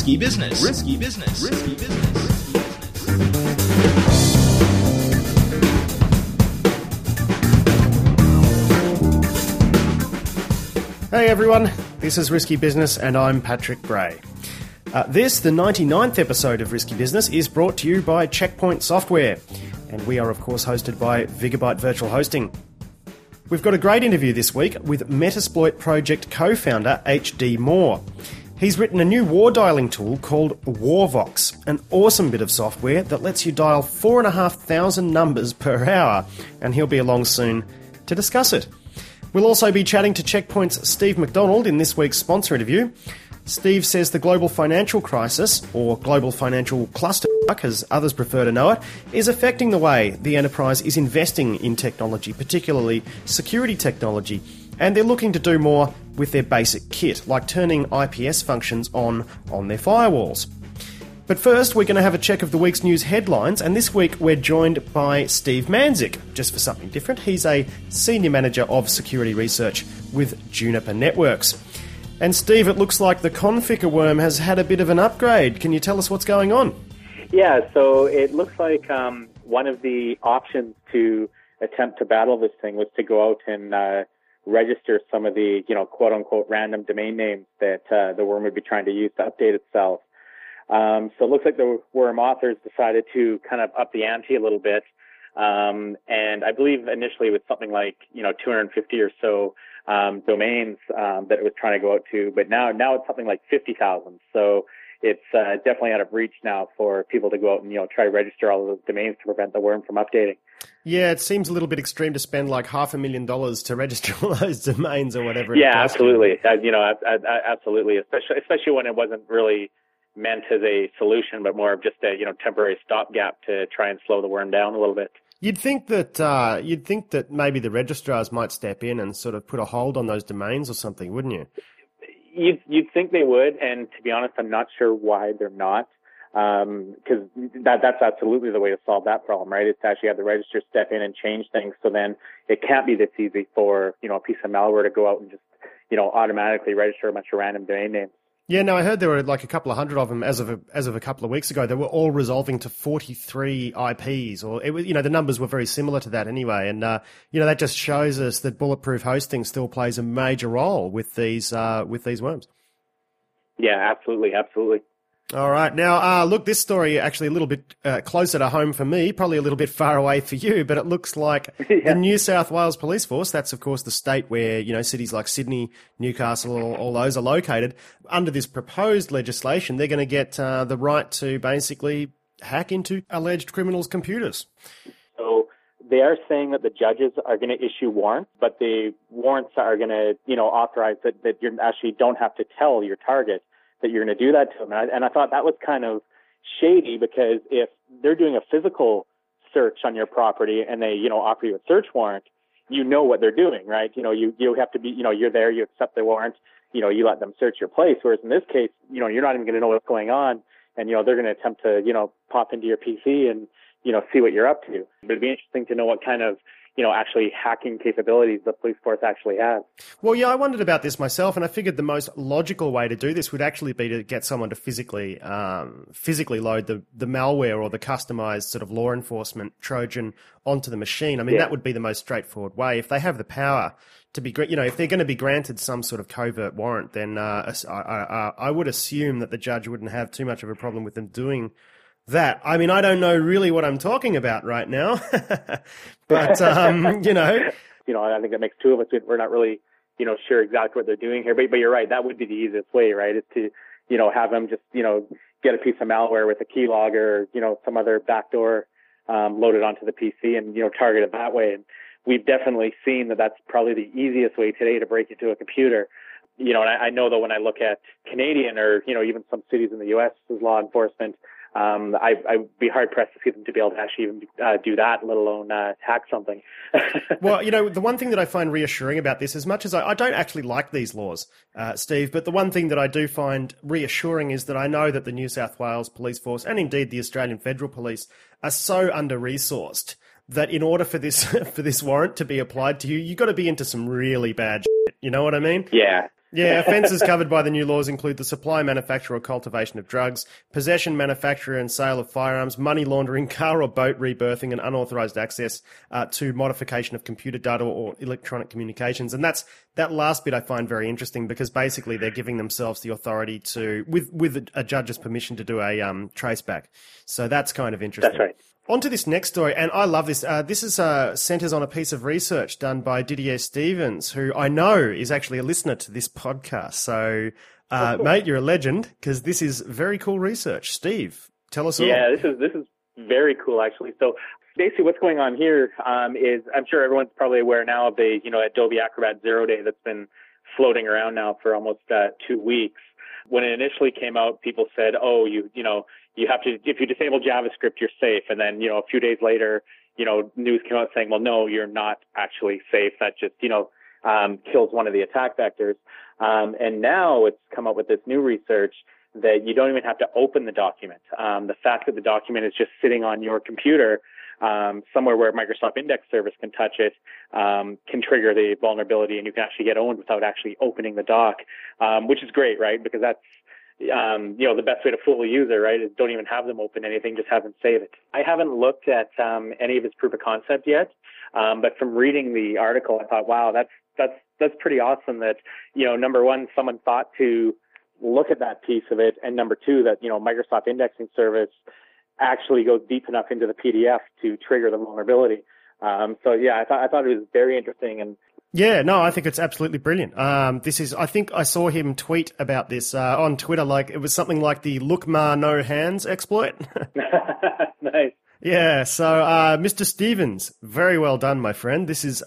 Risky business. Risky business. Risky business. Hey everyone, this is Risky Business and I'm Patrick Gray. This, the 99th episode of Risky Business, is brought to you by Checkpoint Software, and we are of course hosted by Vigabyte Virtual Hosting. We've got a great interview this week with Metasploit Project co-founder HD Moore. He's written a new war dialing tool called Warvox, an awesome bit of software that lets you dial 4,500 numbers per hour, and he'll be along soon to discuss it. We'll also be chatting to Checkpoint's Steve McDonald in this week's sponsor interview. Steve says the global financial crisis, or global financial clusterfuck as others prefer to know it, is affecting the way the enterprise is investing in technology, particularly security technology, and they're looking to do more with their basic kit, like turning IPS functions on their firewalls. But first, we're going to have a check of the week's news headlines, and this week we're joined by Steve Manzik, just for something different. He's a Senior Manager of Security Research with Juniper Networks. And Steve, it looks like the Conficker worm has had a bit of an upgrade. Can you tell us what's going on? Yeah, so it looks like one of the options to attempt to battle this thing was to go out and register some of the, quote-unquote random domain names that the worm would be trying to use to update itself. So it looks like the worm authors decided to kind of up the ante a little bit. And I believe initially it was something like, 250 or so domains that it was trying to go out to. But now it's something like 50,000. So it's definitely out of reach now for people to go out and, try to register all of those domains to prevent the worm from updating. Yeah, it seems a little bit extreme to spend like $500,000 to register all those domains or whatever. Yeah, absolutely. Absolutely. Especially when it wasn't really meant as a solution, but more of just a temporary stopgap to try and slow the worm down a little bit. You'd think that maybe the registrars might step in and sort of put a hold on those domains or something, wouldn't you? You'd think they would, and to be honest, I'm not sure why they're not. Because that's absolutely the way to solve that problem, right? It's to actually have the registrar step in and change things, so then it can't be this easy for a piece of malware to go out and just automatically register a bunch of random domain names. Yeah, no, I heard there were like a couple of hundred of them as of a couple of weeks ago. They were all resolving to 43 IPs, or it was, the numbers were very similar to that anyway. And that just shows us that bulletproof hosting still plays a major role with these worms. Yeah, absolutely. All right. Now, look, this story actually a little bit closer to home for me, probably a little bit far away for you, but it looks like the New South Wales Police Force, that's of course the state where, cities like Sydney, Newcastle, all those are located. Under this proposed legislation, they're going to get the right to basically hack into alleged criminals' computers. So they are saying that the judges are going to issue warrants, but the warrants are going to, authorize that you actually don't have to tell your target that you're going to do that to them. And I thought that was kind of shady, because if they're doing a physical search on your property and they, offer you a search warrant, what they're doing, right? You have to be, you're there, you accept the warrant, you let them search your place. Whereas in this case, you're not even going to know what's going on, and, they're going to attempt to, pop into your PC and, see what you're up to. But it'd be interesting to know what kind of, actually hacking capabilities the police force actually has. Well, yeah, I wondered about this myself, and I figured the most logical way to do this would actually be to get someone to physically load the malware or the customized sort of law enforcement Trojan onto the machine. I mean, that would be the most straightforward way. If they have the power to be, if they're going to be granted some sort of covert warrant, then I would assume that the judge wouldn't have too much of a problem with them doing that. I mean, I don't know really what I'm talking about right now, but, I think that makes two of us. We're not really, sure exactly what they're doing here, but you're right. That would be the easiest way, right? Is to, have them just, get a piece of malware with a keylogger or, some other backdoor, loaded onto the PC and, target it that way. And we've definitely seen that that's probably the easiest way today to break into a computer. And I know that when I look at Canadian or, even some cities in the U.S. as law enforcement, I'd be hard pressed to see them to be able to actually even do that, let alone hack something. Well, the one thing that I find reassuring about this, as much as I don't actually like these laws, Steve, but the one thing that I do find reassuring is that I know that the New South Wales Police Force and indeed the Australian Federal Police are so under-resourced that in order for this warrant to be applied to you, you've got to be into some really bad shit. You know what I mean? Yeah. Yeah, offences covered by the new laws include the supply, manufacture or cultivation of drugs, possession, manufacture and sale of firearms, money laundering, car or boat rebirthing, and unauthorised access to modification of computer data or electronic communications. And that last bit I find very interesting because basically they're giving themselves the authority to, with a judge's permission, to do a traceback. So that's kind of interesting. That's right. On to this next story, and I love this. This is centres on a piece of research done by Didier Stevens, who I know is actually a listener to this podcast. So, mate, you're a legend because this is very cool research. Steve, tell us all. Yeah, this is very cool, actually. So basically what's going on here is I'm sure everyone's probably aware now of the Adobe Acrobat Zero Day that's been floating around now for almost 2 weeks. When it initially came out, people said, "Oh, you have to, if you disable JavaScript, you're safe." And then, a few days later, news came out saying, "Well, no, you're not actually safe. That just, kills one of the attack vectors." And now it's come up with this new research that you don't even have to open the document. The fact that the document is just sitting on your computer, somewhere where Microsoft Index Service can touch it, can trigger the vulnerability, and you can actually get owned without actually opening the doc, which is great, right? Because that's, the best way to fool a user, right, is don't even have them open anything, just have them save it. I haven't looked at any of his proof of concept yet, but from reading the article, I thought, wow, that's pretty awesome that, number one, someone thought to look at that piece of it, and number two, that, Microsoft Indexing Service actually goes deep enough into the PDF to trigger the vulnerability. So yeah, I thought it was very interesting. And yeah, no, I think it's absolutely brilliant. I think I saw him tweet about this on Twitter, like it was something like the Look Ma No Hands exploit. Nice. Yeah, so Mr. Stevens, very well done, my friend. This is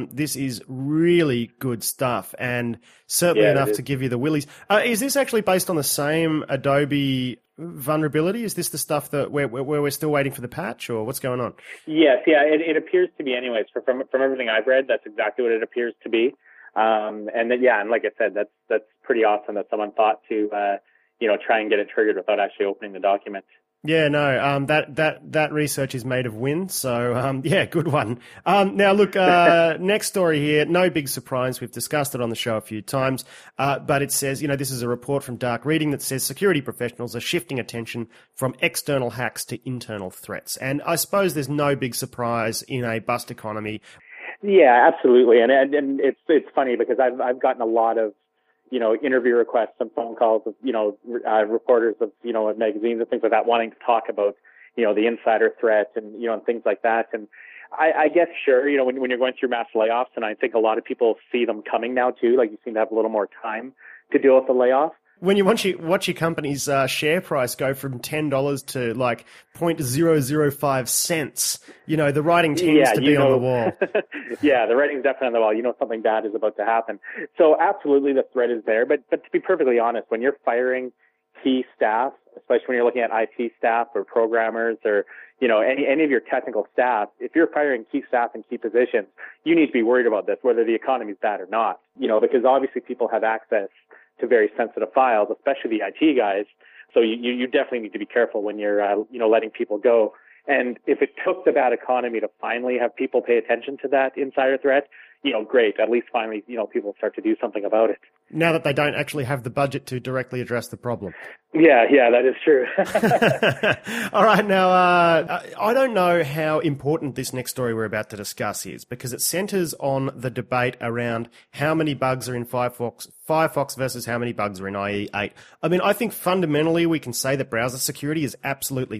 really good stuff, and certainly enough to give you the willies. Is this actually based on the same Adobe vulnerability? Is this the stuff that where we're still waiting for the patch, or what's going on? Yes, it appears to be. Anyways, from everything I've read, that's exactly what it appears to be. And like I said, that's pretty awesome that someone thought to try and get it triggered without actually opening the document. Yeah, no, that research is made of wind, so yeah, good one. Now look, next story here, no big surprise, we've discussed it on the show a few times, but it says, this is a report from Dark Reading that says security professionals are shifting attention from external hacks to internal threats. And I suppose there's no big surprise in a bust economy. Yeah, absolutely. And it's funny because I've gotten a lot of interview requests and phone calls of, reporters of, magazines and things like that wanting to talk about, the insider threat and, and things like that. And I guess, sure, when you're going through mass layoffs, and I think a lot of people see them coming now too, like you seem to have a little more time to deal with the layoff. When you watch your company's share price go from $10 to like 0.005 cents, the writing tends to be on the wall. Yeah, the writing's definitely on the wall. Something bad is about to happen. So absolutely the threat is there. But to be perfectly honest, when you're firing key staff, especially when you're looking at IT staff or programmers or, any of your technical staff, if you're firing key staff in key positions, you need to be worried about this, whether the economy's bad or not, because obviously people have access to very sensitive files, especially the IT guys. So you definitely need to be careful when you're, letting people go. And if it took the bad economy to finally have people pay attention to that insider threat, great. At least finally, people start to do something about it. Now that they don't actually have the budget to directly address the problem. Yeah, that is true. All right, now, I don't know how important this next story we're about to discuss is because it centers on the debate around how many bugs are in Firefox versus how many bugs are in IE 8. I mean, I think fundamentally we can say that browser security is absolutely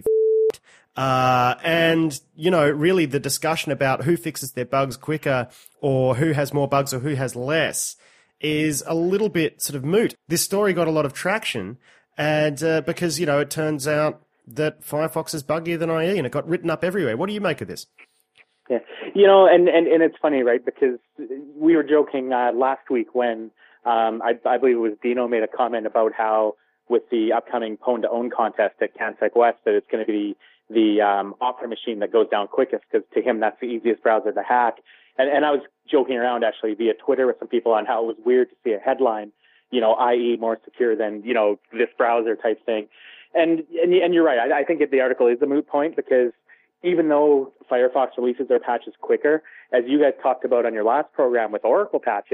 and, really the discussion about who fixes their bugs quicker or who has more bugs or who has less is a little bit sort of moot. This story got a lot of traction and because, it turns out that Firefox is buggier than IE and it got written up everywhere. What do you make of this? Yeah, and it's funny, right? Because we were joking last week when I believe it was Dino made a comment about how with the upcoming Pwn to Own contest at CanSec West that it's going to be the Opera machine that goes down quickest because to him that's the easiest browser to hack. And I was joking around actually via Twitter with some people on how it was weird to see a headline, IE more secure than, this browser type thing. And you're right. I think the article is a moot point because even though Firefox releases their patches quicker, as you guys talked about on your last program with Oracle patches,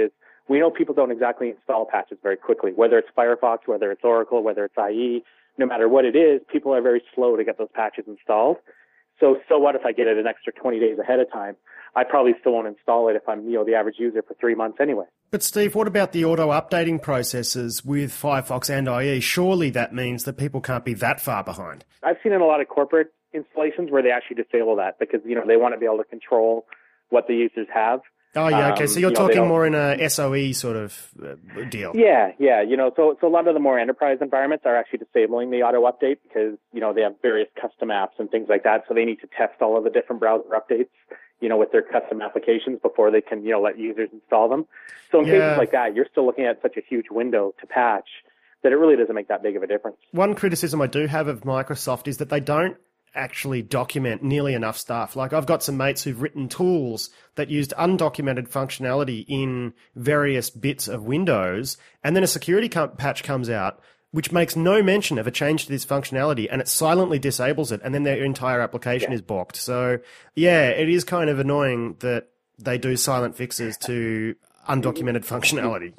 we know people don't exactly install patches very quickly, whether it's Firefox, whether it's Oracle, whether it's IE, no matter what it is, people are very slow to get those patches installed. So what if I get it an extra 20 days ahead of time? I probably still won't install it if I'm, the average user for 3 months anyway. But Steve, what about the auto-updating processes with Firefox and IE? Surely that means that people can't be that far behind. I've seen in a lot of corporate installations where they actually disable that because, they want to be able to control what the users have. Oh, yeah, okay. So you're talking more in a SOE sort of deal. Yeah. So a lot of the more enterprise environments are actually disabling the auto-update because, they have various custom apps and things like that. So they need to test all of the different browser updates, with their custom applications before they can, let users install them. So in cases like that, you're still looking at such a huge window to patch that it really doesn't make that big of a difference. One criticism I do have of Microsoft is that they don't actually document nearly enough stuff. Like I've got some mates who've written tools that used undocumented functionality in various bits of Windows, and then a security patch comes out which makes no mention of a change to this functionality, and it silently disables it, and then their entire application is balked. So, yeah, it is kind of annoying that they do silent fixes to undocumented functionality,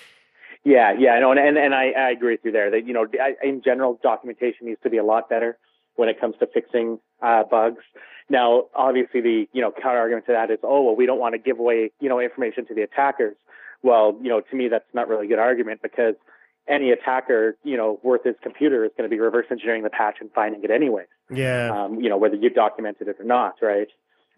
Yeah, no, and I agree with you there. That in general, documentation needs to be a lot better when it comes to fixing bugs. Now, obviously, the counter argument to that is, we don't want to give away information to the attackers. Well, to me, that's not really a good argument because any attacker, worth his computer is going to be reverse engineering the patch and finding it anyway. Yeah. Whether you documented it or not, right?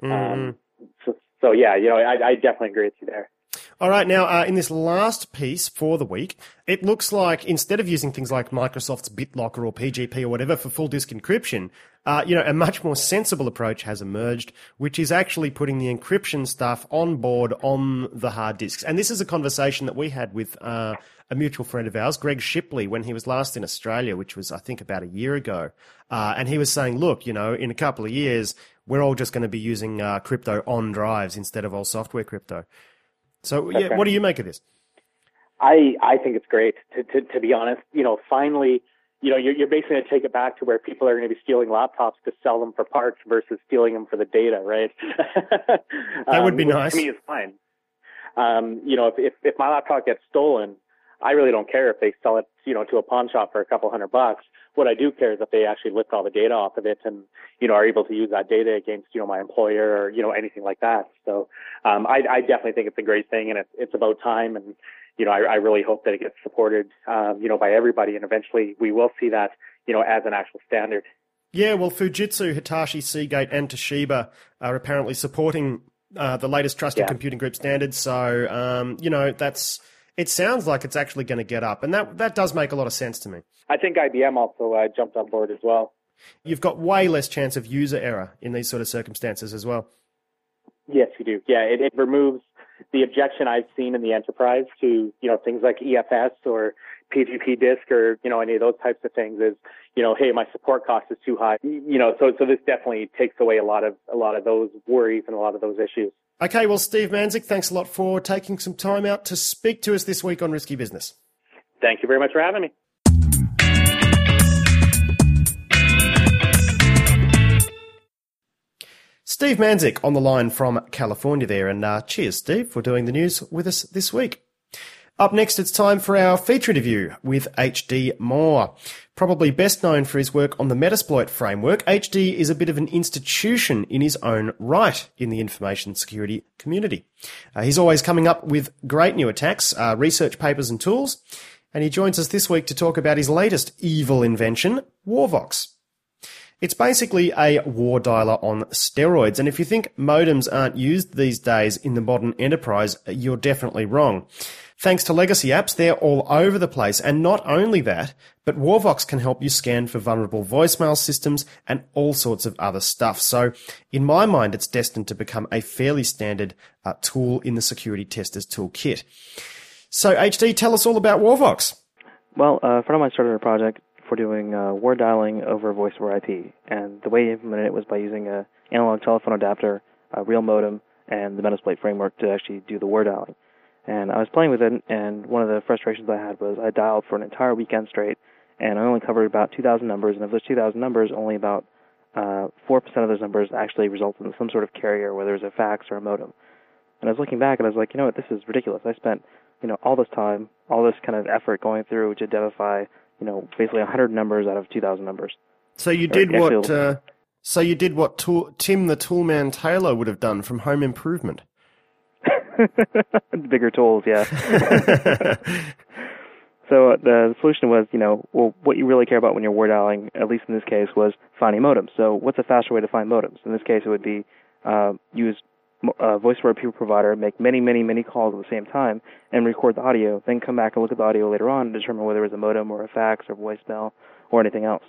Mm. So yeah, I definitely agree with you there. All right, now in this last piece for the week, it looks like instead of using things like Microsoft's BitLocker or PGP or whatever for full disk encryption, a much more sensible approach has emerged, which is actually putting the encryption stuff on board on the hard disks. And this is a conversation that we had with a mutual friend of ours, Greg Shipley, when he was last in Australia, which was, I think, about a year ago. And he was saying, look, in a couple of years, we're all just going to be using crypto on drives instead of all software crypto. So, yeah, what do you make of this? I think it's great, to be honest. Finally, you're basically going to take it back to where people are going to be stealing laptops to sell them for parts versus stealing them for the data, right? That would be nice. To me, it's fine. If my laptop gets stolen, I really don't care if they sell it, to a pawn shop for a couple $100. What I do care is that they actually lift all the data off of it and, are able to use that data against, my employer or, anything like that. So, I definitely think it's a great thing and it's about time. And, I really hope that it gets supported, by everybody. And eventually we will see that, as an actual standard. Yeah, well, Fujitsu, Hitachi, Seagate and Toshiba are apparently supporting the latest Trusted Computing Group standards. So, it sounds like it's actually going to get up. And that does make a lot of sense to me. I think IBM also jumped on board as well. You've got way less chance of user error in these sort of circumstances as well. Yes, you do. Yeah, it removes the objection I've seen in the enterprise to, things like EFS or PGP disk or, any of those types of things is, hey, my support cost is too high. So this definitely takes away a lot of those worries and a lot of those issues. Okay, well, Steve Manzik, thanks a lot for taking some time out to speak to us this week on Risky Business. Thank you very much for having me. Steve Manzik on the line from California there, and cheers, Steve, for doing the news with us this week. Up next, it's time for our feature interview with H.D. Moore. Probably best known for his work on the Metasploit framework, H.D. is a bit of an institution in his own right in the information security community. He's always coming up with great new attacks, research papers and tools, and he joins us this week to talk about his latest evil invention, Warvox. It's basically a war dialer on steroids, and if you think modems aren't used these days in the modern enterprise, you're definitely wrong. Thanks to legacy apps, they're all over the place, and not only that, but Warvox can help you scan for vulnerable voicemail systems and all sorts of other stuff. So, in my mind, it's destined to become a fairly standard tool in the security tester's toolkit. So, HD, tell us all about Warvox. Well, a friend of mine started a project for doing war dialing over voice over IP, and the way he implemented it was by using an analog telephone adapter, a real modem, and the Metasploit framework to actually do the war dialing. And I was playing with it, and one of the frustrations I had was I dialed for an entire weekend straight, and I only covered about 2,000 numbers, and of those 2,000 numbers, only about 4% of those numbers actually resulted in some sort of carrier, whether it was a fax or a modem. And I was looking back, and I was like, you know what, this is ridiculous. I spent all this time, all this kind of effort going through to identify, basically 100 numbers out of 2,000 numbers. So you did what? Tim the Toolman Taylor would have done from Home Improvement. Bigger tools, yeah. So the solution was, what you really care about when you're war dialing, at least in this case, was finding modems. So what's a faster way to find modems? In this case, it would be use a voice over IP provider, make many, many, many calls at the same time, and record the audio, then come back and look at the audio later on and determine whether it was a modem or a fax or voicemail or anything else.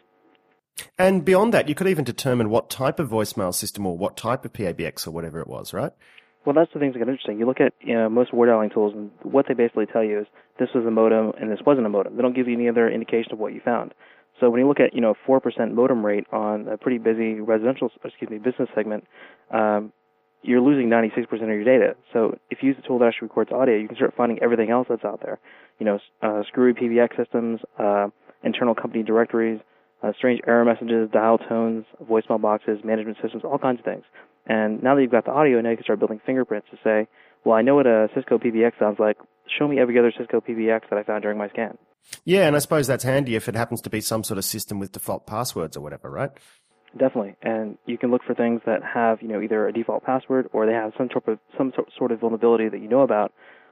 And beyond that, you could even determine what type of voicemail system or what type of PABX or whatever it was, right? Well, that's the things that get interesting. You look at most war dialing tools, and what they basically tell you is this was a modem and this wasn't a modem. They don't give you any other indication of what you found. So when you look at 4% modem rate on a pretty busy business segment, you're losing 96% of your data. So if you use a tool that actually records audio, you can start finding everything else that's out there. Screwy PBX systems, internal company directories, strange error messages, dial tones, voicemail boxes, management systems, all kinds of things. And now that you've got the audio, now you can start building fingerprints to say, well, I know what a Cisco PBX sounds like. Show me every other Cisco PBX that I found during my scan. Yeah, and I suppose that's handy if it happens to be some sort of system with default passwords or whatever, right? Definitely, and you can look for things that have, either a default password or they have some sort of vulnerability that you know about,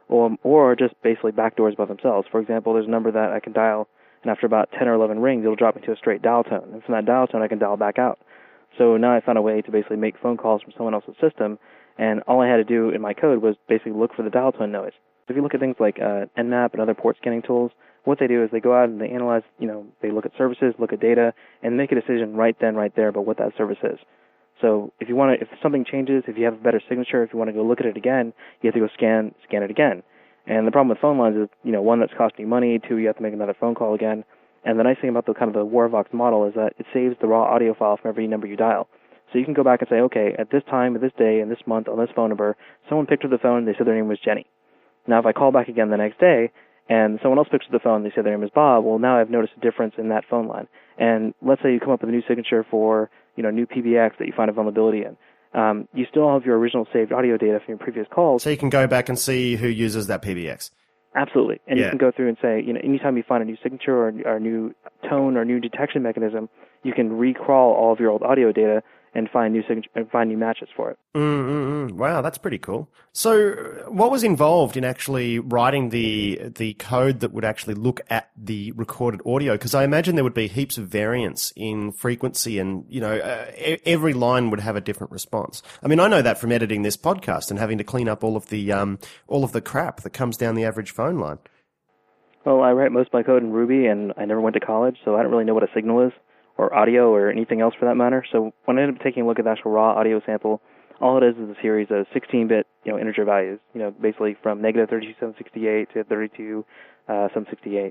or just basically backdoors by themselves. For example, there's a number that I can dial, and after about 10 or 11 rings, it'll drop me to a straight dial tone, and from that dial tone, I can dial back out. So now I found a way to basically make phone calls from someone else's system, and all I had to do in my code was basically look for the dial tone noise. If you look at things like Nmap and other port scanning tools, what they do is they go out and they analyze, they look at services, look at data, and make a decision right then, right there about what that service is. So if something changes, if you have a better signature, if you want to go look at it again, you have to go scan it again. And the problem with phone lines is, one, that's costing you money, two, you have to make another phone call again. And the nice thing about the WarVox model is that it saves the raw audio file from every number you dial. So you can go back and say, okay, at this time, at this day, and this month, on this phone number, someone picked up the phone, they said their name was Jenny. Now if I call back again the next day, and someone else picks up the phone, they say their name is Bob, well, now I've noticed a difference in that phone line. And let's say you come up with a new signature for, new PBX that you find a vulnerability in. You still have your original saved audio data from your previous calls. So you can go back and see who uses that PBX. Absolutely. And you can go through and say, anytime you find a new signature or a new tone or new detection mechanism, you can recrawl all of your old audio data and find new matches for it. Wow, that's pretty cool. So what was involved in actually writing the code that would actually look at the recorded audio? Because I imagine there would be heaps of variance in frequency and, every line would have a different response. I mean, I know that from editing this podcast and having to clean up all of the crap that comes down the average phone line. Well, I write most of my code in Ruby, and I never went to college, so I don't really know what a signal is, or audio, or anything else for that matter. So when I ended up taking a look at the actual raw audio sample, all it is a series of 16-bit, integer values, basically from negative 32768 to 32768.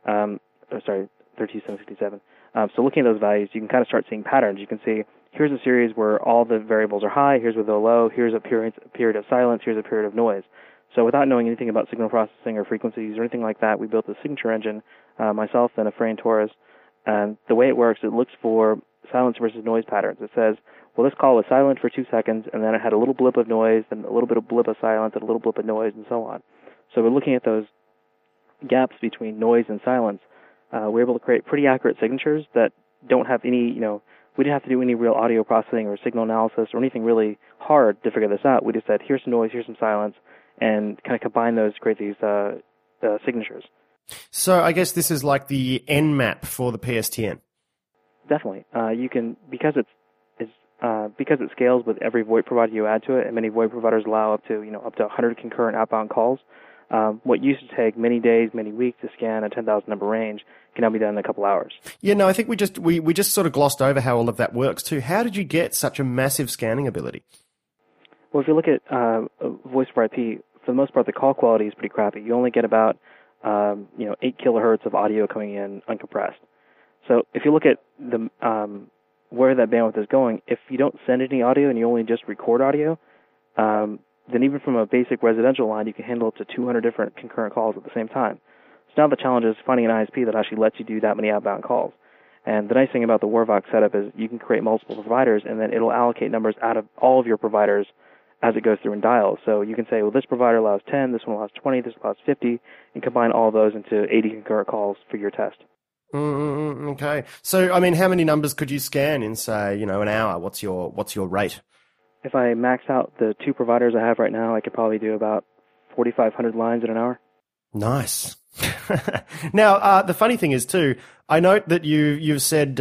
32767. So looking at those values, you can kind of start seeing patterns. You can see here's a series where all the variables are high, here's where they're low, here's a period of silence, here's a period of noise. So without knowing anything about signal processing or frequencies or anything like that, we built a signature engine, myself and Efrain Torres. And the way it works, it looks for silence versus noise patterns. It says, well, this call was silent for 2 seconds, and then it had a little blip of noise, and a little bit of blip of silence, and a little blip of noise, and so on. So we're looking at those gaps between noise and silence. We're able to create pretty accurate signatures that don't have any, we didn't have to do any real audio processing or signal analysis or anything really hard to figure this out. We just said, here's some noise, here's some silence, and kind of combine those to create these signatures. So I guess this is like the Nmap for the PSTN. Definitely. You can, because it scales with every VoIP provider you add to it, and many VoIP providers allow up to 100 concurrent outbound calls. What used to take many days, many weeks to scan a 10,000 number range can now be done in a couple hours. Yeah, no, I think we just sort of glossed over how all of that works too. How did you get such a massive scanning ability? Well, if you look at voice over IP, for the most part, the call quality is pretty crappy. You only get about 8 kilohertz of audio coming in uncompressed. So if you look at the where that bandwidth is going, if you don't send any audio and you only just record audio, then even from a basic residential line, you can handle up to 200 different concurrent calls at the same time. So now the challenge is finding an ISP that actually lets you do that many outbound calls. And the nice thing about the WarVox setup is you can create multiple providers, and then it'll allocate numbers out of all of your providers as it goes through and dials. So you can say, well, this provider allows 10, this one allows 20, this allows 50, and combine all those into 80 concurrent calls for your test. Okay. So, I mean, how many numbers could you scan in, say, an hour? What's your rate? If I max out the 2 providers I have right now, I could probably do about 4,500 lines in an hour. Nice. Now, the funny thing is, too, I note that you've said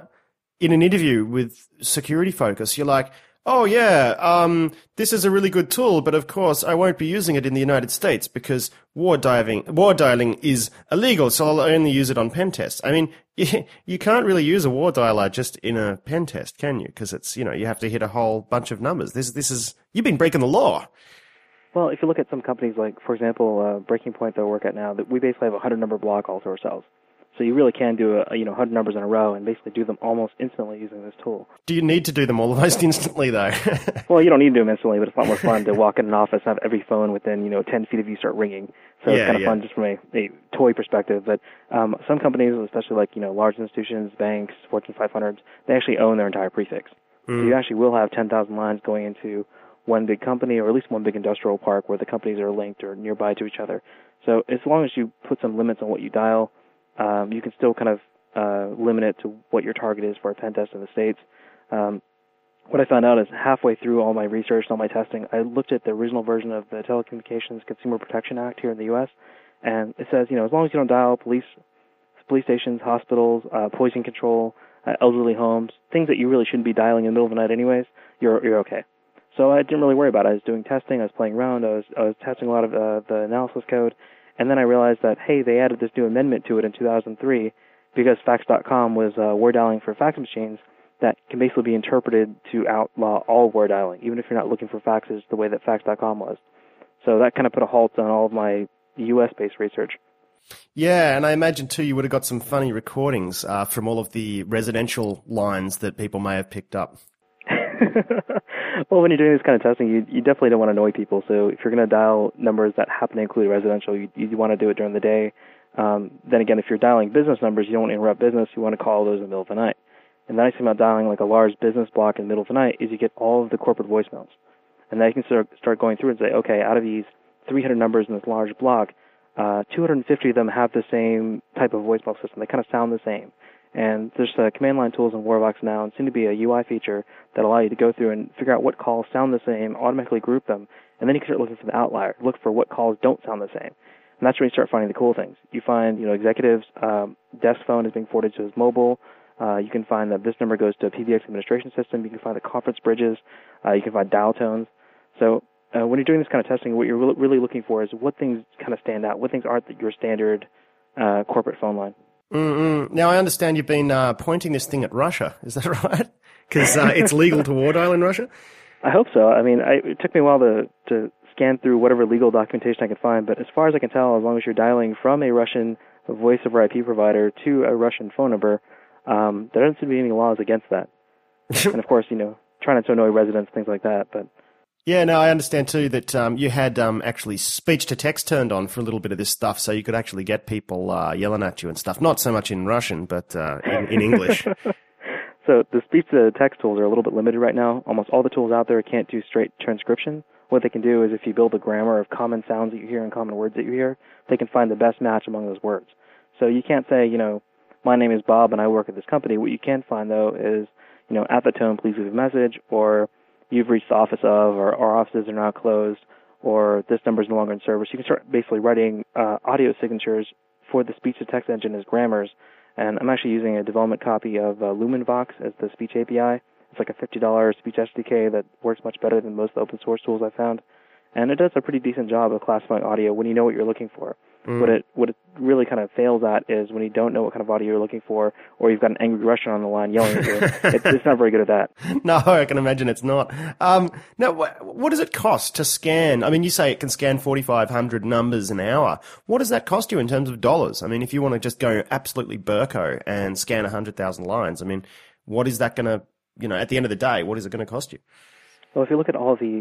in an interview with Security Focus, you're like, oh, yeah, this is a really good tool, but of course I won't be using it in the United States because war dialing is illegal, so I'll only use it on pen tests. I mean, you can't really use a war dialer just in a pen test, can you? Because it's, you have to hit a whole bunch of numbers. This is, you've been breaking the law. Well, if you look at some companies like, for example, Breaking Point that I work at now, that we basically have a 100-number block all to ourselves. So you really can do 100 numbers in a row and basically do them almost instantly using this tool. Do you need to do them almost instantly, though? Well, you don't need to do them instantly, but it's a lot more fun to walk in an office and have every phone within 10 feet of you start ringing. So it's kind of fun just from a toy perspective. But some companies, especially like large institutions, banks, Fortune 500s, they actually own their entire prefix. So you actually will have 10,000 lines going into one big company or at least one big industrial park where the companies are linked or nearby to each other. So as long as you put some limits on what you dial, you can still kind of limit it to what your target is for a pen test in the States. What I found out is halfway through all my research and all my testing, I looked at the original version of the Telecommunications Consumer Protection Act here in the U.S., and it says, as long as you don't dial police stations, hospitals, poison control, elderly homes, things that you really shouldn't be dialing in the middle of the night anyways, you're okay. So I didn't really worry about it. I was doing testing, I was playing around, I was testing a lot of the analysis code, and then I realized that, hey, they added this new amendment to it in 2003 because Fax.com was war dialing for fax machines that can basically be interpreted to outlaw all war dialing, even if you're not looking for faxes the way that Fax.com was. So that kind of put a halt on all of my U.S.-based research. Yeah, and I imagine, too, you would have got some funny recordings from all of the residential lines that people may have picked up. Well, when you're doing this kind of testing, you definitely don't want to annoy people. So if you're going to dial numbers that happen to include residential, you want to do it during the day. Then again, if you're dialing business numbers, you don't want to interrupt business. You want to call those in the middle of the night. And the nice thing about dialing like a large business block in the middle of the night is you get all of the corporate voicemails. And then you can start going through and say, okay, out of these 300 numbers in this large block, 250 of them have the same type of voicemail system. They kind of sound the same. And there's command line tools in Warbox now, and soon to be a UI feature that allow you to go through and figure out what calls sound the same, automatically group them, and then you can start looking for the outlier, look for what calls don't sound the same. And that's when you start finding the cool things. You find, executives' desk phone is being forwarded to his mobile. You can find that this number goes to a PBX administration system. You can find the conference bridges. You can find dial tones. So when you're doing this kind of testing, what you're really looking for is what things kind of stand out, what things aren't your standard corporate phone line. Now, I understand you've been pointing this thing at Russia. Is that right? Because it's legal to war dial in Russia? I hope so. I mean, it took me a while to scan through whatever legal documentation I could find, but as far as I can tell, as long as you're dialing from a Russian voice over IP provider to a Russian phone number, there doesn't seem to be any laws against that. And of course, trying not to annoy residents, things like that, but... Yeah, no, I understand too that you had actually speech-to-text turned on for a little bit of this stuff, so you could actually get people yelling at you and stuff. Not so much in Russian, but in English. So the speech-to-text tools are a little bit limited right now. Almost all the tools out there can't do straight transcription. What they can do is if you build a grammar of common sounds that you hear and common words that you hear, they can find the best match among those words. So you can't say, my name is Bob and I work at this company. What you can find, though, is, at the tone, please leave a message, or you've reached the office of, or our offices are now closed, or this number is no longer in service. You can start basically writing audio signatures for the speech-to-text engine as grammars. And I'm actually using a development copy of LumenVox as the speech API. It's like a $50 speech SDK that works much better than most open source tools I've found. And it does a pretty decent job of classifying audio when you know what you're looking for. What it really kind of fails at is when you don't know what kind of audio you're looking for, or you've got an angry Russian on the line yelling at you. It's not very good at that. No, I can imagine it's not. Now, what does it cost to scan? I mean, you say it can scan 4,500 numbers an hour. What does that cost you in terms of dollars? I mean, if you want to just go absolutely burko and scan 100,000 lines, I mean, what is that going to, at the end of the day, what is it going to cost you? Well, if you look at all the,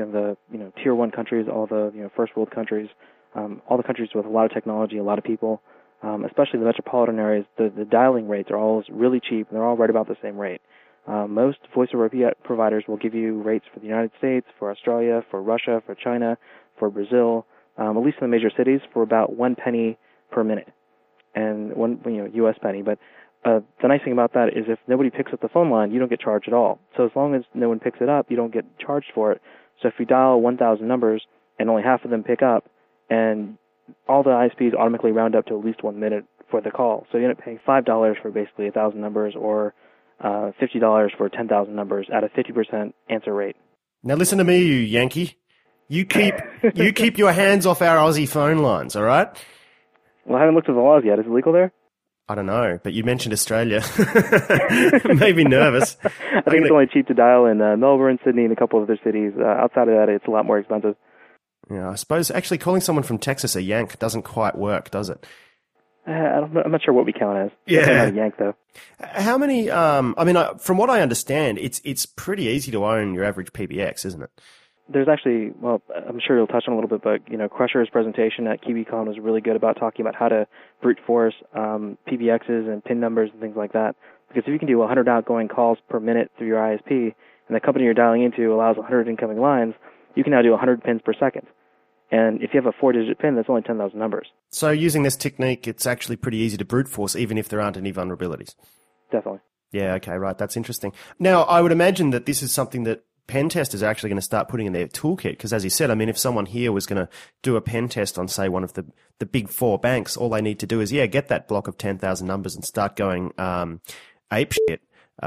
tier 1 countries, all the, first world countries, all the countries with a lot of technology, a lot of people, especially the metropolitan areas, the dialing rates are all really cheap, and they're all right about the same rate. Most voice over IP providers will give you rates for the United States, for Australia, for Russia, for China, for Brazil, at least in the major cities, for about 1 penny per minute, and one U.S. penny. But the nice thing about that is if nobody picks up the phone line, you don't get charged at all. So as long as no one picks it up, you don't get charged for it. So if you dial 1,000 numbers and only half of them pick up, and all the ISPs automatically round up to at least 1 minute for the call. So you end up paying $5 for basically 1,000 numbers, or $50 for 10,000 numbers at a 50% answer rate. Now listen to me, you Yankee. You keep your hands off our Aussie phone lines, all right? Well, I haven't looked at the laws yet. Is it legal there? I don't know, but you mentioned Australia. Made me nervous. I think it's only cheap to dial in Melbourne, Sydney, and a couple of other cities. Outside of that, it's a lot more expensive. Yeah, I suppose actually calling someone from Texas a Yank doesn't quite work, does it? I'm not sure what we count as. Yeah. Not a Yank, though. How many, from what I understand, it's pretty easy to own your average PBX, isn't it? There's actually, well, I'm sure you'll touch on a little bit, but, Crusher's presentation at KiwiCon was really good about talking about how to brute force PBXs and PIN numbers and things like that. Because if you can do 100 outgoing calls per minute through your ISP, and the company you're dialing into allows 100 incoming lines, you can now do 100 pins per second. And if you have a 4-digit PIN, that's only 10,000 numbers. So using this technique, it's actually pretty easy to brute force, even if there aren't any vulnerabilities. Definitely. Yeah, okay, right. That's interesting. Now, I would imagine that this is something that pen testers are actually going to start putting in their toolkit, because as you said, if someone here was going to do a pen test on, say, one of the big four banks, all they need to do is, get that block of 10,000 numbers and start going ape shit.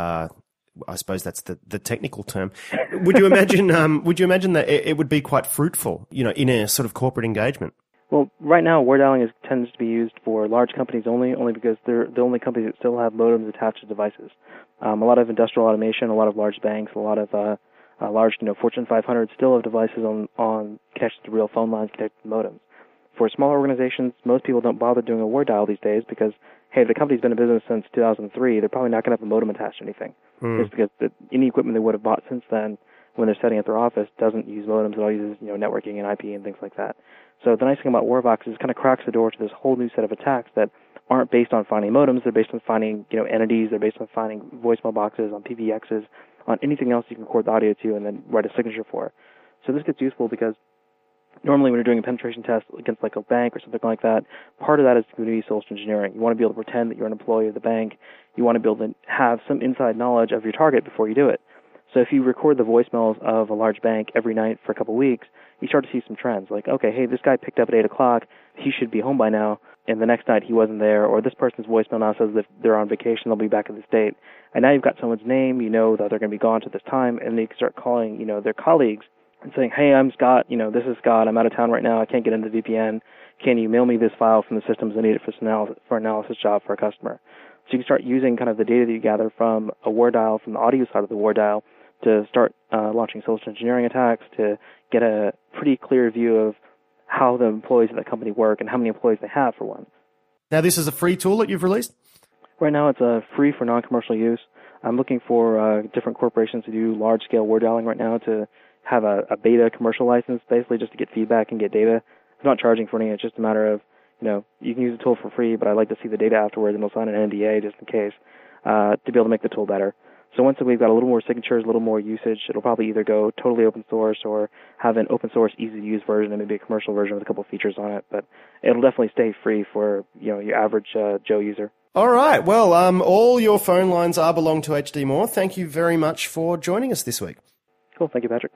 I suppose that's the technical term. Would you imagine that it would be quite fruitful, in a sort of corporate engagement? Well, right now, war dialing tends to be used for large companies only because they're the only companies that still have modems attached to devices. A lot of industrial automation, a lot of large banks, a lot of large, Fortune 500 still have devices on connected to real phone lines, connected to modems. For smaller organizations, most people don't bother doing a war dial these days because, hey, the company's been in business since 2003. They're probably not going to have a modem attached to anything. Just because any equipment they would have bought since then, when they're setting up their office, doesn't use modems. It all uses networking and IP and things like that. So the nice thing about Warvox is it kind of cracks the door to this whole new set of attacks that aren't based on finding modems. They're based on finding entities. They're based on finding voicemail boxes, on PBXs, on anything else you can record the audio to and then write a signature for. So this gets useful because normally when you're doing a penetration test against like a bank or something like that, part of that is going to be social engineering. You want to be able to pretend that you're an employee of the bank. You want to be able to have some inside knowledge of your target before you do it. So if you record the voicemails of a large bank every night for a couple of weeks, you start to see some trends. Like, okay, hey, this guy picked up at 8 o'clock. He should be home by now. And the next night he wasn't there. Or this person's voicemail now says that they're on vacation. They'll be back at this date. And now you've got someone's name. You know that they're going to be gone to this time. And they can start calling, their colleagues and saying, hey, I'm Scott. This is Scott. I'm out of town right now. I can't get into the VPN. Can you mail me this file from the systems I need it for an analysis job for a customer? So you can start using kind of the data that you gather from a war dial, from the audio side of the war dial, to start launching social engineering attacks, to get a pretty clear view of how the employees at that company work and how many employees they have, for one. Now, this is a free tool that you've released? Right now, it's free for non-commercial use. I'm looking for different corporations to do large-scale war dialing right now to have a beta commercial license, basically just to get feedback and get data. I'm not charging for anything. It's just a matter of, you can use the tool for free, but I'd like to see the data afterwards, and we'll sign an NDA just in case to be able to make the tool better. So once we've got a little more signatures, a little more usage, it'll probably either go totally open source or have an open source, easy-to-use version and maybe a commercial version with a couple of features on it. But it'll definitely stay free for your average Joe user. All right. Well, all your phone lines belong to HD Moore. Thank you very much for joining us this week. Cool. Thank you, Patrick.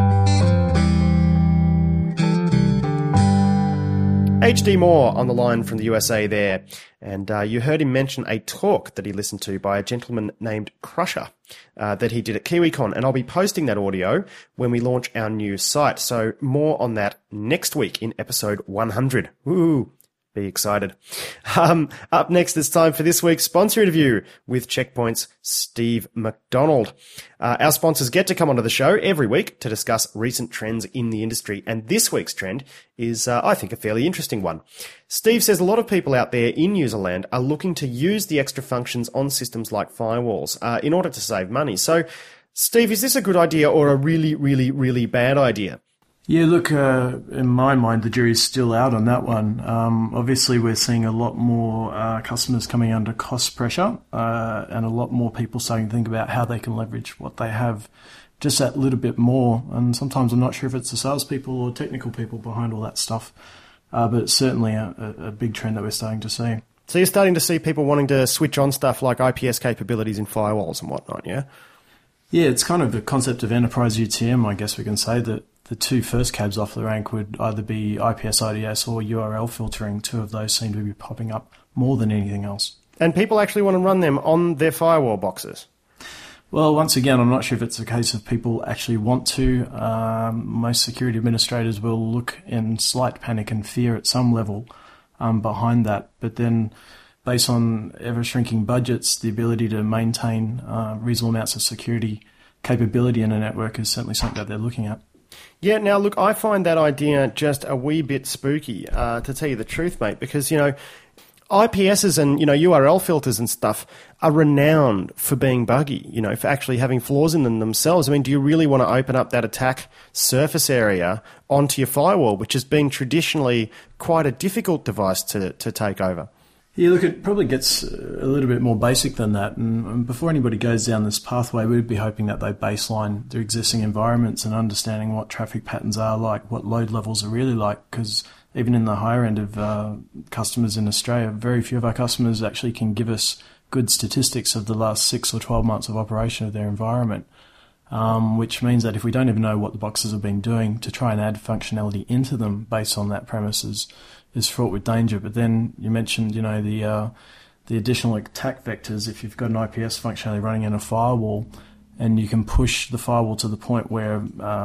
HD Moore on the line from the USA there, and you heard him mention a talk that he listened to by a gentleman named Crusher that he did at KiwiCon, and I'll be posting that audio when we launch our new site, so more on that next week in episode 100. Woo! Be excited. Up next, it's time for this week's sponsor interview with Checkpoint's Steve McDonald. Our sponsors get to come onto the show every week to discuss recent trends in the industry, and this week's trend is, I think, a fairly interesting one. Steve says a lot of people out there in userland are looking to use the extra functions on systems like firewalls in order to save money. So, Steve, is this a good idea or a really, really, really bad idea? Yeah, look, in my mind, the jury's still out on that one. Obviously, we're seeing a lot more customers coming under cost pressure and a lot more people starting to think about how they can leverage what they have just that little bit more. And sometimes I'm not sure if it's the salespeople or technical people behind all that stuff, but it's certainly a big trend that we're starting to see. So you're starting to see people wanting to switch on stuff like IPS capabilities in firewalls and whatnot, yeah? Yeah, it's kind of the concept of enterprise UTM, I guess we can say, that the two first cabs off the rank would either be IPS IDS or URL filtering. Two of those seem to be popping up more than anything else. And people actually want to run them on their firewall boxes? Well, once again, I'm not sure if it's a case of people actually want to. Most security administrators will look in slight panic and fear at some level behind that. But then, based on ever-shrinking budgets, the ability to maintain reasonable amounts of security capability in a network is certainly something that they're looking at. Yeah, now look, I find that idea just a wee bit spooky, to tell you the truth, mate, because, IPSs and, URL filters and stuff are renowned for being buggy, for actually having flaws in them themselves. I mean, do you really want to open up that attack surface area onto your firewall, which has been traditionally quite a difficult device to take over? Yeah, look, it probably gets a little bit more basic than that. And before anybody goes down this pathway, we'd be hoping that they baseline their existing environments and understanding what traffic patterns are like, what load levels are really like, because even in the higher end of customers in Australia, very few of our customers actually can give us good statistics of the last 6 or 12 months of operation of their environment, which means that if we don't even know what the boxes have been doing, to try and add functionality into them based on that premise is fraught with danger. But then you mentioned, the additional attack vectors. If you've got an IPS functionality running in a firewall and you can push the firewall to the point where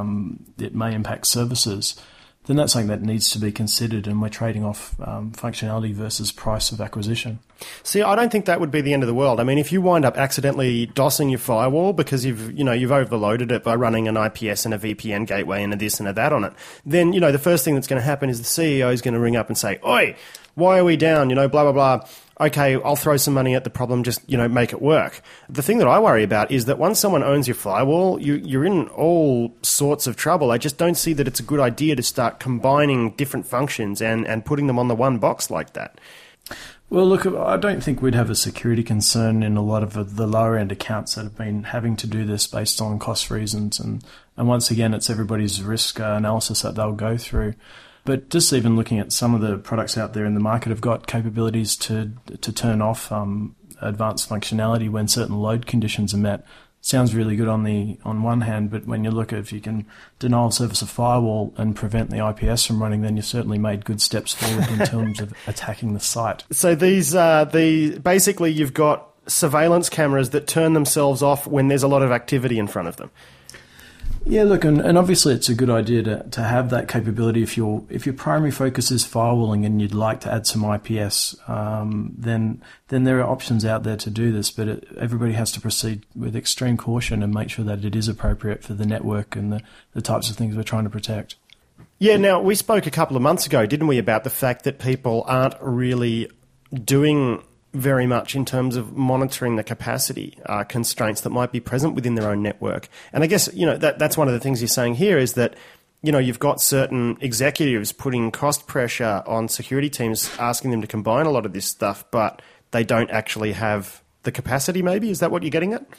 it may impact services, then that's something that needs to be considered, and we're trading off functionality versus price of acquisition. See, I don't think that would be the end of the world. I mean, if you wind up accidentally DOSing your firewall because you've overloaded it by running an IPS and a VPN gateway and a this and a that on it, then, the first thing that's going to happen is the CEO is going to ring up and say, "Oi, why are we down? Blah, blah, blah. Okay, I'll throw some money at the problem, just, make it work." The thing that I worry about is that once someone owns your firewall, you're in all sorts of trouble. I just don't see that it's a good idea to start combining different functions and putting them on the one box like that. Well, look, I don't think we'd have a security concern in a lot of the lower-end accounts that have been having to do this based on cost reasons. And once again, it's everybody's risk analysis that they'll go through. But just even looking at some of the products out there in the market have got capabilities to turn off advanced functionality when certain load conditions are met. Sounds really good on one hand, but when you look at if you can denial of service a firewall and prevent the IPS from running, then you've certainly made good steps forward in terms of attacking the site. So these basically you've got surveillance cameras that turn themselves off when there's a lot of activity in front of them. Yeah, look, and obviously it's a good idea to have that capability. If your primary focus is firewalling and you'd like to add some IPS, then there are options out there to do this. But everybody has to proceed with extreme caution and make sure that it is appropriate for the network and the types of things we're trying to protect. Yeah, now we spoke a couple of months ago, didn't we, about the fact that people aren't really doing very much in terms of monitoring the capacity constraints that might be present within their own network. And I guess, that's one of the things you're saying here is that, you've got certain executives putting cost pressure on security teams, asking them to combine a lot of this stuff, but they don't actually have the capacity maybe? Is that what you're getting at?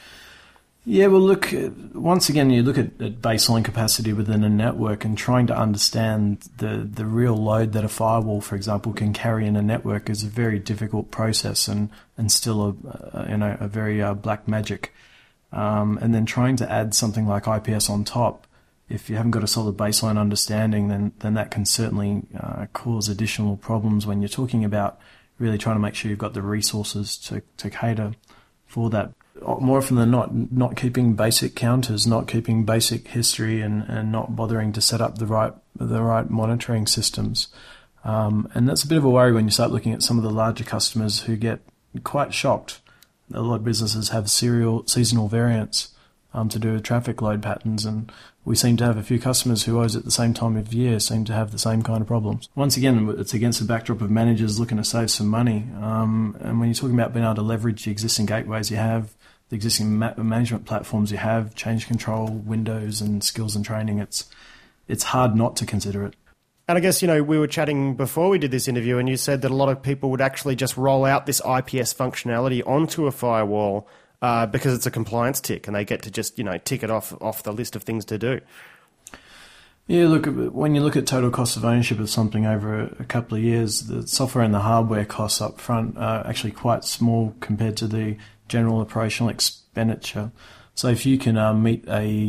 Yeah, well, look, once again, you look at baseline capacity within a network and trying to understand the real load that a firewall, for example, can carry in a network is a very difficult process and still a very black magic. And then trying to add something like IPS on top, if you haven't got a solid baseline understanding, then that can certainly cause additional problems when you're talking about really trying to make sure you've got the resources to cater for that. More often than not keeping basic counters, not keeping basic history, and not bothering to set up the right monitoring systems. And that's a bit of a worry when you start looking at some of the larger customers who get quite shocked. A lot of businesses have seasonal variants to do with traffic load patterns, and we seem to have a few customers who always at the same time of year seem to have the same kind of problems. Once again, it's against the backdrop of managers looking to save some money. And when you're talking about being able to leverage the existing gateways you have, the existing management platforms you have, change control, Windows and skills and training, it's it's hard not to consider it. And I guess, we were chatting before we did this interview, and you said that a lot of people would actually just roll out this IPS functionality onto a firewall because it's a compliance tick, and they get to just, tick it off the list of things to do. Yeah, look, when you look at total cost of ownership of something over a couple of years, the software and the hardware costs up front are actually quite small compared to the general operational expenditure. So if you can meet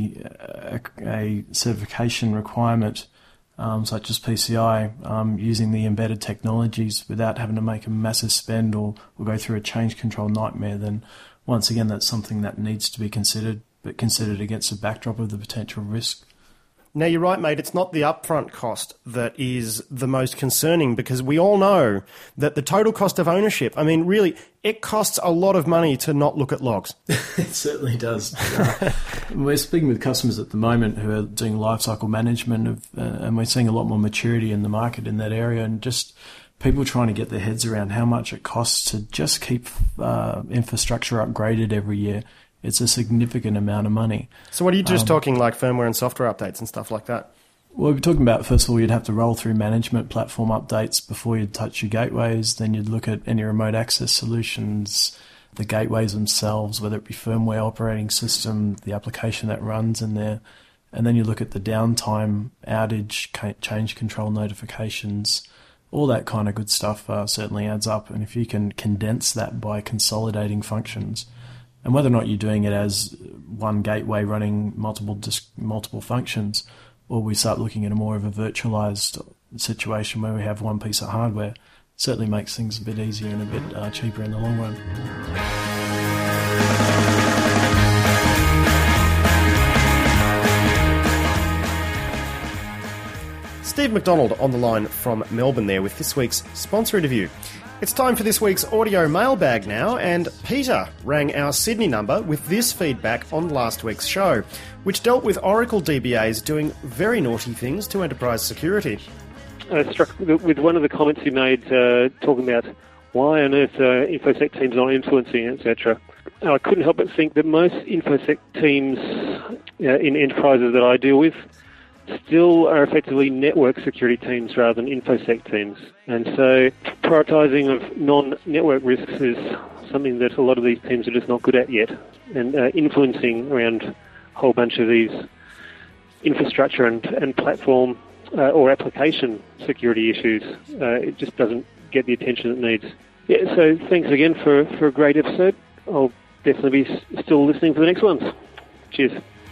a certification requirement such as PCI using the embedded technologies without having to make a massive spend or go through a change control nightmare, then once again that's something that needs to be considered, but considered against the backdrop of the potential risk. Now, you're right, mate. It's not the upfront cost that is the most concerning, because we all know that the total cost of ownership, really, it costs a lot of money to not look at logs. It certainly does. We're speaking with customers at the moment who are doing lifecycle management, and we're seeing a lot more maturity in the market in that area, and just people trying to get their heads around how much it costs to just keep infrastructure upgraded every year. It's a significant amount of money. So what are you just talking, like firmware and software updates and stuff like that? Well, we're talking about, first of all, you'd have to roll through management platform updates before you'd touch your gateways. Then you'd look at any remote access solutions, the gateways themselves, whether it be firmware, operating system, the application that runs in there. And then you look at the downtime, outage, change control notifications, all that kind of good stuff certainly adds up. And if you can condense that by consolidating functions, and whether or not you're doing it as one gateway running multiple functions, or we start looking at a more of a virtualized situation where we have one piece of hardware, certainly makes things a bit easier and a bit cheaper in the long run. Steve McDonald on the line from Melbourne there with this week's sponsor interview. It's time for this week's audio mailbag now, and Peter rang our Sydney number with this feedback on last week's show, which dealt with Oracle DBAs doing very naughty things to enterprise security. I was struck with one of the comments you made talking about why on earth InfoSec teams aren't influencing, etc. I couldn't help but think that most InfoSec teams in enterprises that I deal with still are effectively network security teams rather than InfoSec teams. And so prioritising of non-network risks is something that a lot of these teams are just not good at yet. And influencing around a whole bunch of these infrastructure and platform or application security issues, it just doesn't get the attention it needs. Yeah, so thanks again for a great episode. I'll definitely be still listening for the next ones. Cheers.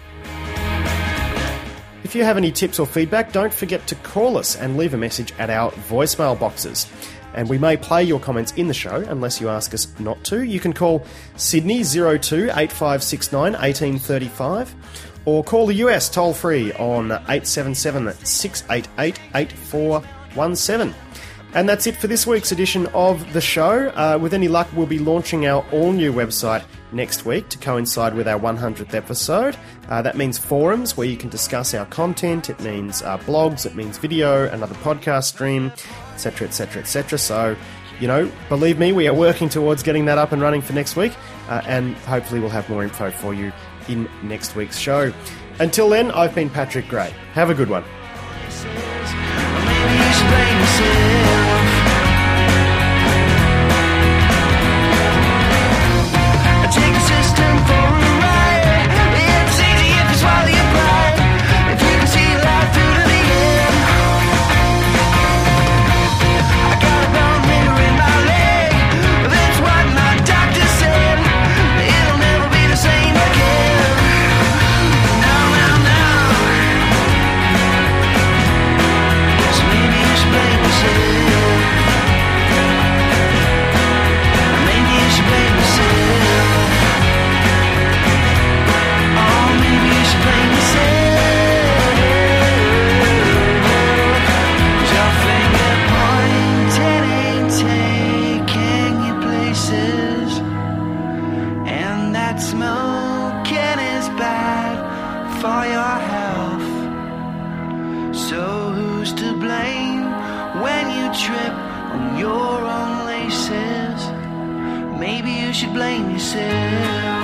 If you have any tips or feedback, don't forget to call us and leave a message at our voicemail boxes. And we may play your comments in the show unless you ask us not to. You can call Sydney 02 8569 1835 or call the US toll-free on 877-688-8417. And that's it for this week's edition of the show. With any luck, we'll be launching our all-new website next week to coincide with our 100th episode. That means forums where you can discuss our content. It means blogs. It means video, another podcast stream, etc., etc., etc. So, believe me, we are working towards getting that up and running for next week. And hopefully we'll have more info for you in next week's show. Until then, I've been Patrick Gray. Have a good one.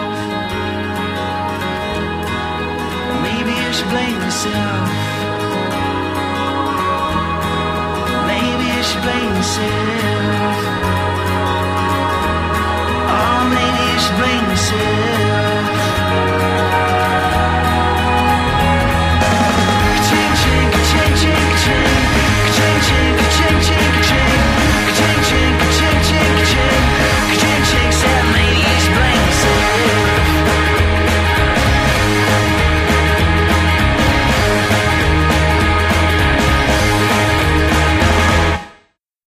Blame yourself. Cheers.